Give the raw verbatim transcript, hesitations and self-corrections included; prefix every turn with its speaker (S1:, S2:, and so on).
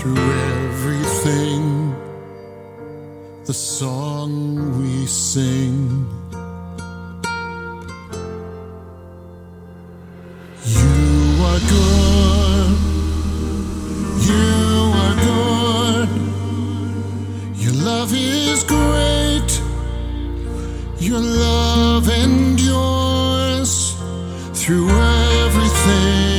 S1: through everything, the song we sing. You are good, you are good, your love is great, your love endures through everything.